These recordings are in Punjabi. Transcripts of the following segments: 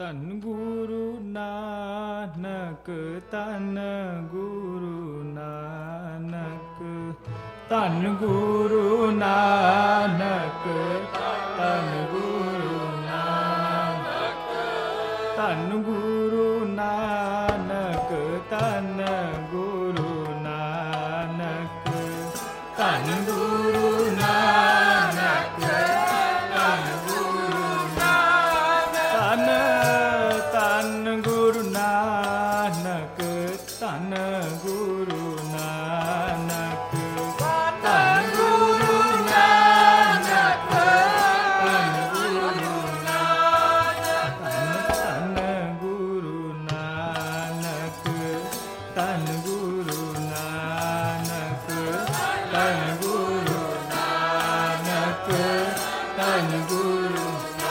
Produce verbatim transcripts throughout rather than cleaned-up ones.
ਧੰਨ ਗੁਰੂ ਨਾਨਕ, ਧੰਨ ਗੁਰੂ ਨਾਨਕ, ਧੰਨ ਗੁਰੂ ਨਾਨਕ, ਧੰਨ ਗੁਰੂ ਨਾਨਕ, ਧੰਨ ਗੁਰੂ ਨਾਨਕ, ਧੰਨ ਗੁਰੂ ਨਾਨਕ, ਧੰਨ ਗੁਰੂ ਨਾਨਕ, ਧੰਨ ਗੁਰੂ ਨਾਨਕ, ਧੰਨ ਗੁਰੂ ਨਾਨਕ, ਧੰਨ ਗੁਰੂ ਨਾਨਕ, ਧੰਨ ਗੁਰੂ ਨਾਨਕ, ਧੰਨ ਗੁਰੂ ਨਾਨਕ, ਧੰਨ ਗੁਰੂ ਨਾਨਕ, ਧੰਨ ਗੁਰੂ ਨਾਨਕ, ਧੰਨ ਗੁਰੂ ਨਾਨਕ, ਧੰਨ ਗੁਰੂ,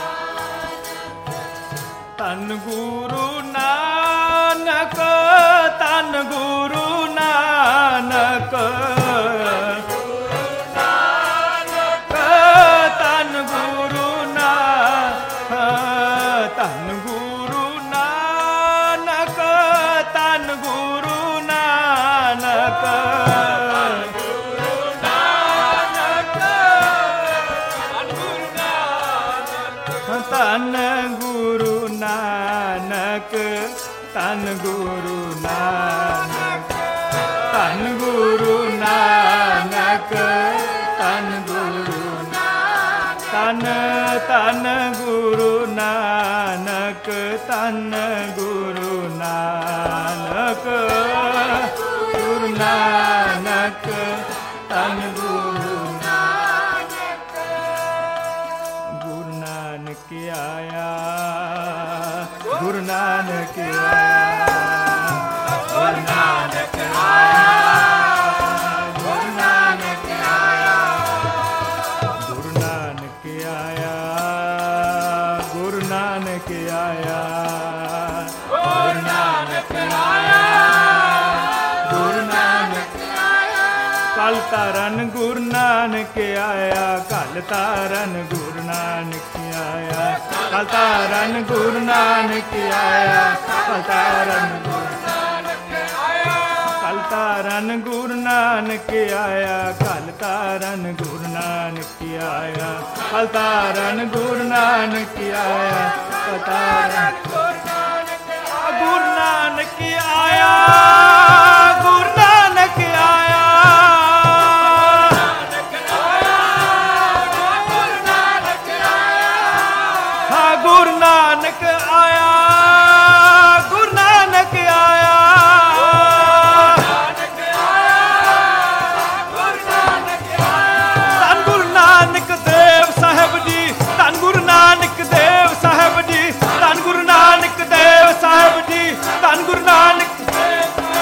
ਧੰਨ ਗੁਰੂ ਨਾਨਕ, ਧੰਨ ਗੁਰੂ ਨਾਨਕ, ਧੰਨ ਗੁਰੂ ਨਾਨਕ, ਧੰਨ ਗੁਰੂ ਨਾਨਕ, ਧੰਨ ਗੁਰੂ ਨਾਨਕ, ਧੰਨ ਗੁਰੂ ਨਾਨਕ, ਧੰਨ ਗੁਰੂ ਨਾਨਕ, ਧੰਨ ਗੁਰੂ ਨਾਨਕ, ਧੰਨ ਗੁਰੂ ਨਾਨਕ, ਧੰਨ ਧੰਨ ਗੁਰੂ ਨਾਨਕ, ਧੰਨ ਗੁਰੂ ਨਾਨਕ, ਗੁਰੂ ਨਾਨਕ, ਧੰਨ ਗੁਰੂ ਨਾਨਕ, ਗੁਰੂ ਨਾਨਕ ਆਇਆ, ਗੁਰੂ ਨਾਨਕ ਆਇਆ, ਗੁਰੂ ਨਾਨਕ ਆਇਆ, ਗੁਰੂ ਨਾਨਕ ਆਇਆ, ਗੁਰੂ ਨਾਨਕ ਆਇਆ, ਗੁਰੂ ਨਾਨਕ ਆਇਆ, ਗੁਰੂ ਨਾਨਕ ਆਇਆ, ਗੁਰੂ ਨਾਨਕ ਆਇਆ, ਕਲ ਤਾਰਨ ਗੁਰੂ ਨਾਨਕ ਆਇਆ, ਕਲ ਤਾਰਨ ਗੁਰੂ ਨਾਨਕ ਆਇਆ, ਕਲ ਤਾਰਨ ਗੁਰੂ ਨਾਨਕ ਆਇਆ, ਕਲ ਤਾਰਨ ਗੁਰੂ ਨਾਨਕ ਆਇਆ, ਕਲ ਤਾਰਨ ਗੁਰੂ ਨਾਨਕ ਆਇਆ, ਕਲ ਤਾਰਨ ਗੁਰੂ ਨਾਨਕ ਆਇਆ, ਕਲ ਤਾਰਨ ਗੁਰੂ ਨਾਨਕ ਆਇਆ, ਕਲ ਤਾਰਨ ਗੁਰੂ ਨਾਨਕ ਆਇਆ, ਗੁਰੂ ਨਾਨਕ ਆਇਆ, ਗੁਰੂ ਨਾਨਕ ਆਇਆ, ਗੁਰੂ ਨਾਨਕ ਆਇਆ, ਧੰਨ ਗੁਰੂ ਨਾਨਕ ਦੇਵ ਸਾਹਿਬ ਜੀ, ਧੰਨ ਗੁਰੂ ਨਾਨਕ ਦੇਵ ਸਾਹਿਬ ਜੀ, ਧੰਨ ਗੁਰੂ ਨਾਨਕ ਦੇਵ ਸਾਹਿਬ ਜੀ, ਧੰਨ ਗੁਰੂ ਨਾਨਕ ਦੇਵ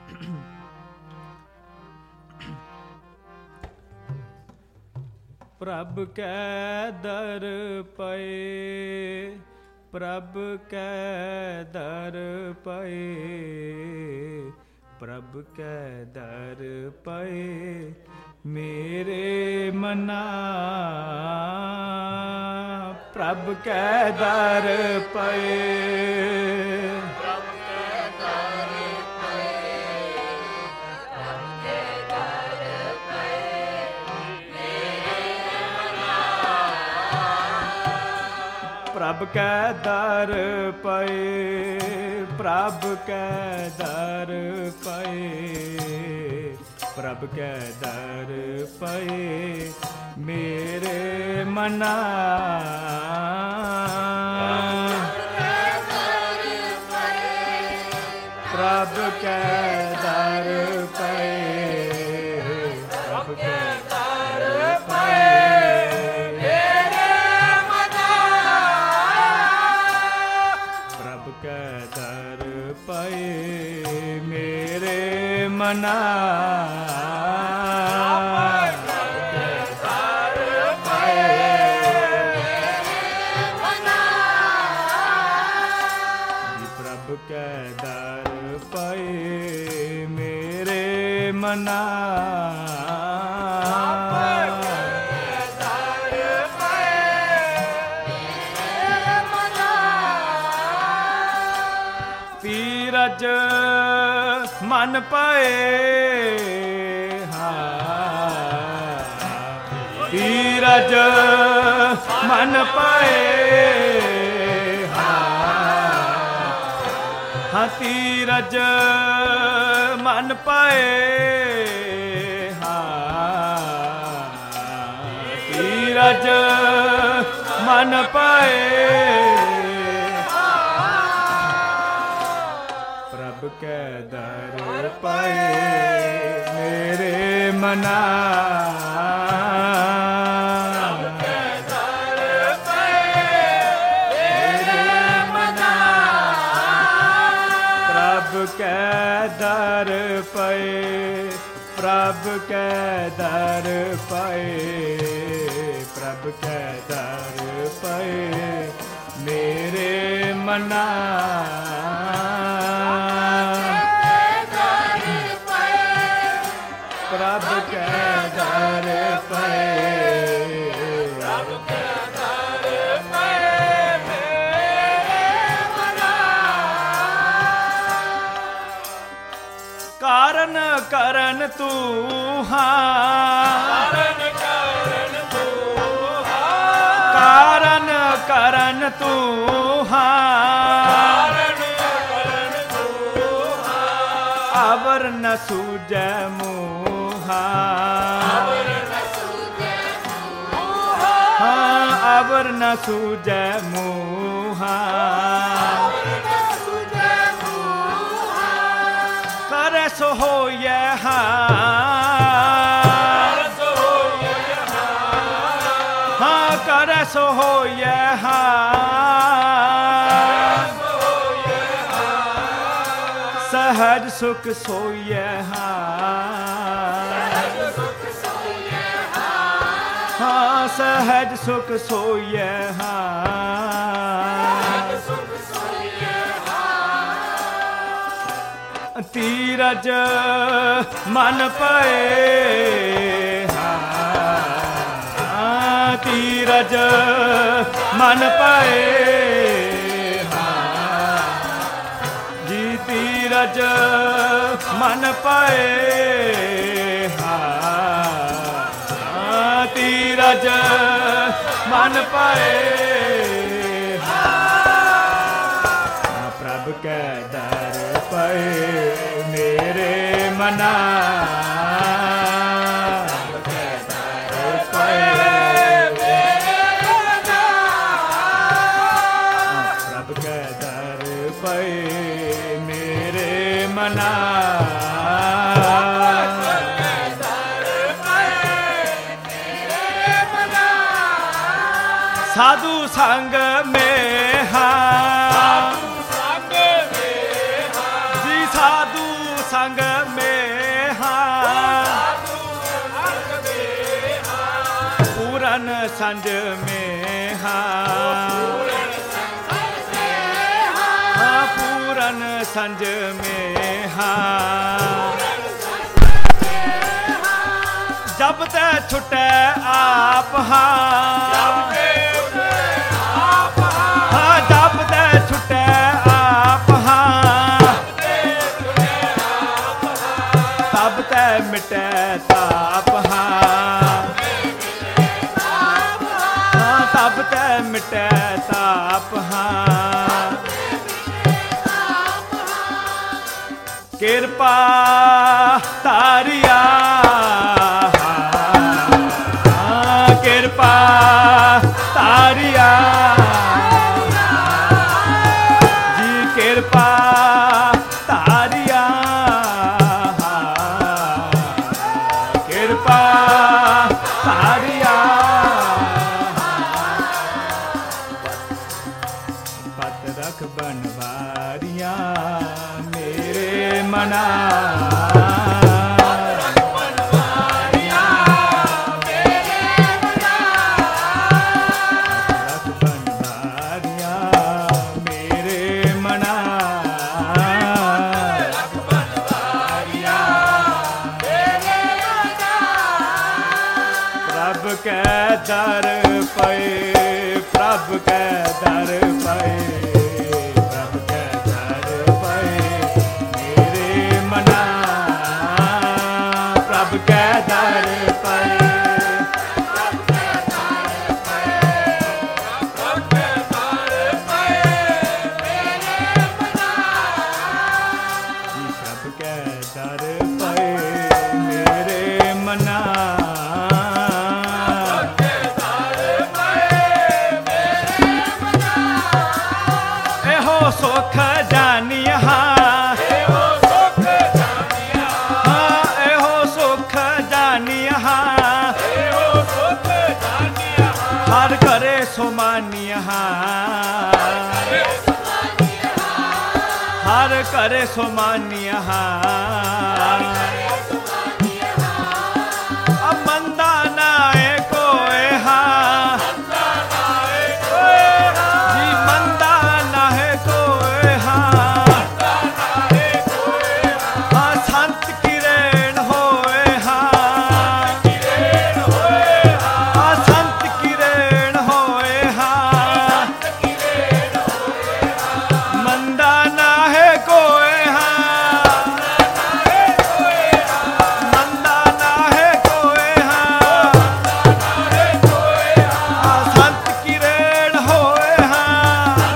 ਪ੍ਰਭ ਕੈ ਦਰ ਪਏ, ਪ੍ਰਭ ਕੈ ਦਰ ਪਏ, ਪ੍ਰਭ ਕੈ ਦਰ ਪਏ ਮੇਰੇ ਮਨਾ। ਪ੍ਰਭ ਕੈ ਦਰ ਪਏ, ਪ੍ਰਭ ਕੈ ਦਰ ਪਏ, ਪ੍ਰਭ ਕੈ ਦਰ ਪਏ, ਪ੍ਰਭ ਕੈ ਦਰ ਪਏ ਮੇਰੇ ਮਨਾ। ਪ੍ਰਭ ਕੈ ਦਰ ਪਏ, ਪ੍ਰਭ ਕੈ ਦਰ ਪਏ ਮੇਰੇ ਮਨਾ। ਪ੍ਰਭ ਕੈ ਦਰ ਪਏ ਮੇਰੇ ਮਨਾ। ਕੈ ਦਰ ਪਏ ਮੇਰੇ ਮਨਾ। ਤੀਰਜ ਮਨ ਪਏ, ਹਾਂ ਤੀਰਜ ਮਨ ਪਏ, ਹਾਂ ਤੀਰਜ ਮਨ ਪਏ, ਹਾਂ ਤੀਰਜ ਮਨ ਪਏ। ਪ੍ਰਭ ਕੈ ਦਰ ਪਏ ਮੇਰੇ ਮਨਾ। ਪ੍ਰਭ ਕੈ ਦਰ ਪਏ, ਪ੍ਰਭ ਕੈ ਦਰ ਪਏ, ਪ੍ਰਭ ਕੈ ਦਰ ਪਏ ਮੇਰੇ ਮਨਾ। ਪ੍ਰਭ ਕੈ ਦਰ ਪਏ, ਪ੍ਰਭ ਕੈ ਦਰ ਪਏ ਮੇਰੇ ਮਨਾ। ਕਾਰਨ ਕਰਨ ਤੂੰ ਹਾਂ, ਕਾਰਨ ਕਰਨ ਤੂੰ ਹਾਂ, ਕਾਰਨ ਕਰਨ ਤੂੰ ਹਾਂ, ਕਾਰਨ ਕਰਨ ਤੂੰ ਹਾਂ। ਅਵਰ ਨ ਸੂਝੈ ਮੂਹਾ, ਅਵਰ ਨ ਸੂਝੈ ਮੂਹਾ, ਹਾਂ ਅਵਰ ਨ ਸੂਝੈ ਮੂਹਾ। ਕਰੈ ਸੋ ਹੋਇਐ ਹਾਂ, ਹਾਂ ਕਰੈ ਸੋ ਹੋਇਐ ਹਾਂ। ਸਹਜ ਸੁਖ ਸੋਇਐ ਹਾਂ, ਹਾਂ ਸਹਜ ਸੁਖ ਸੋਇਐ ਹਾਂ। ਤੀਰਜ ਮਨ ਪਏ, ਹਾਂ ਤੀਰਜ ਮਨ ਪਏ, ਹਾਂ ਜੀ ਤੀਰਜ ਮਨ ਪਏ, ਹਾਂ ਤੀਰਜ ਮਨ ਪਏ। ਪ੍ਰਭ ਕੈ ਦਰ ਪਏ ਮੇਰੇ ਮਨਾ। ਪ੍ਰਭ ਕੈ ਦਰ ਪਏ ਮੇਰੇ ਮਨਾ, ਪ੍ਰਭ ਕੈ ਦਰ ਪਏ ਮੇਰੇ ਮਨਾ। ਸਾਧੂ ਸੰਗ ਮੇਂ ਹਾਂ, ਸਾਧੂ ਸੰਗ ਮੇਂ ਹਾਂ ਜੀ, ਸਾਧੂ संग में हाँ पूरन संज में हाँ पूरन संज में हाँ जब ते छुटे आप हाँ हाँ जब ते छुटे आप हाँ तब ते मिटे ताप हाँ हाँ तब ते मिटे ताप हाँ किरपा तारिया किरपा तारिया जी किरपा तारिया किरपा तारिया पत रख बनवारिया मेरे मना दर पे प्रभ के दर पे प्रभ के दर पे मेरे मना प्रभ के दर पे प्रभ के दर पे मेरे मना प्रभ के दर पे मेरे मना सुख जानिया हाँ एहो सुख जानिया हाँ एहो सुख जानिया हाँ एहो सुख जानिया हर करे सुमानिया हर करे सुमानिया अब मंदा नाए कोए हाँ जी मंदा नाहे कोए हाँ हाँ संत किरण होए हाँ हाँ संत किरण होए हाँ मंदा नाहे कोए हाँ मंदा नाहे कोए हाँ संत किरण होए हाँ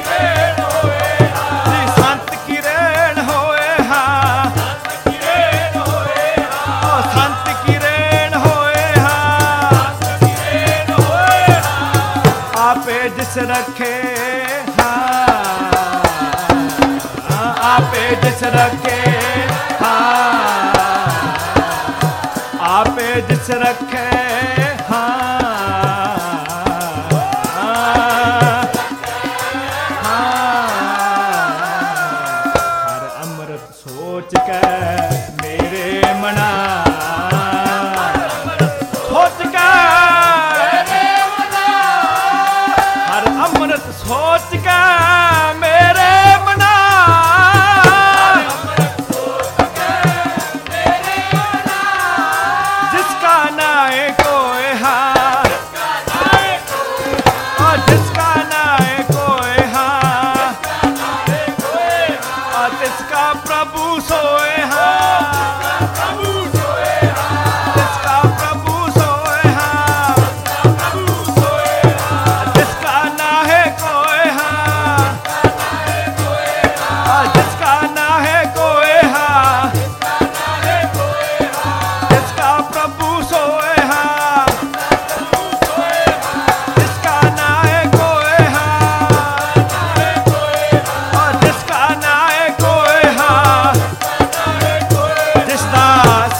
जी संत किरण होए हाँ संत किरण होए हाँ आपे जिस रखे हाँ आपे जिस रखे हाँ आपे जिस रखे हाँ हर अमृत सोच के मेरे मना सोच के हर अमृत सोच के मेरे मना जिसका नाए कोई हाँ और जिसका नाए कोई हाँ और जिसका प्रभु सोए हाँ जिसका प्रभु सोए हाँ जिसका नाहे कोई हाँ और जिसका नाहे कोई हाँ जिसका प्रभु सोए हाँ जिसका नाहे कोई हाँ और जिसका नाहे कोई हाँ जिसदा